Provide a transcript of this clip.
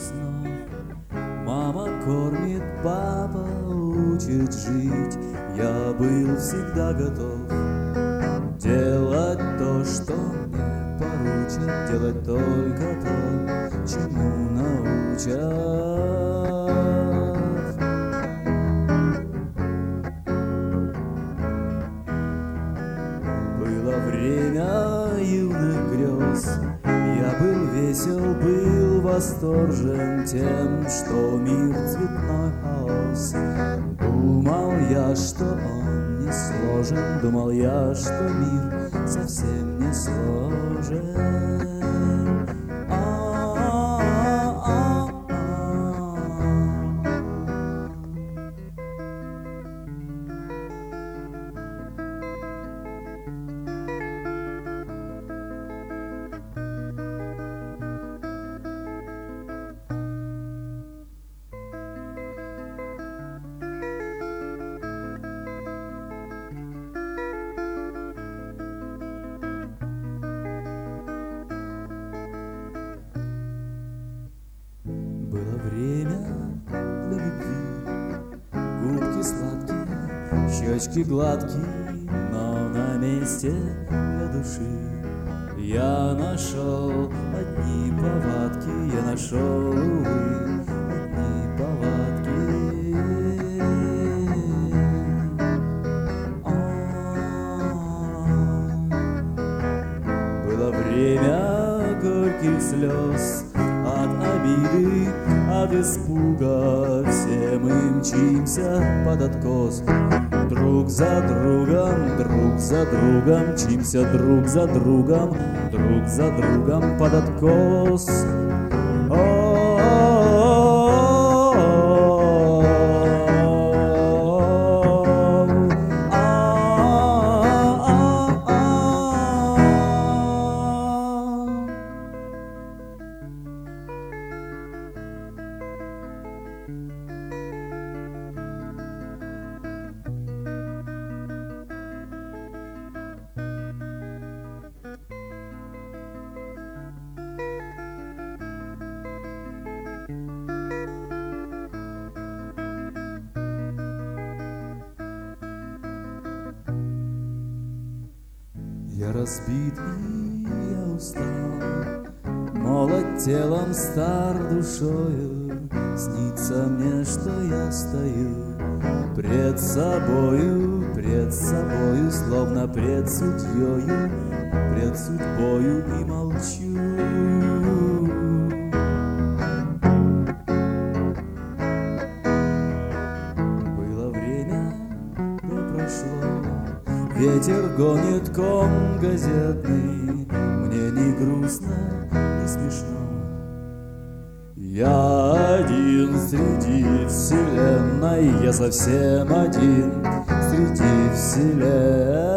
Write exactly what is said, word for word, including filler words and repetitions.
снов. Мама кормит, папа учит жить. Я был всегда готов делать то, что мне поручат, делать только то, чему научат. Было время юных грез, я был весел, был восторжен тем, что мир цветной хаос. Думал я, что он не сложен, думал я, что мир совсем не сложен. Было время для любви, губки сладкие, щечки гладкие, но на месте для души я нашел одни повадки, я нашел, увы, одни повадки. Было время горьких слез, от обиды, от испуга, все мы мчимся под откос. Друг за другом, друг за другом, мчимся друг за другом, друг за другом под откос. Я разбит и я устал, молод телом, стар душою. Снится мне, что я стою пред собою, пред собою, словно пред судьёю, пред судьбою и молчу. Было время, да прошло, ветер гонит ком газетный, мне не грустно, не смешно. Я один среди вселенной, я совсем один среди вселенной.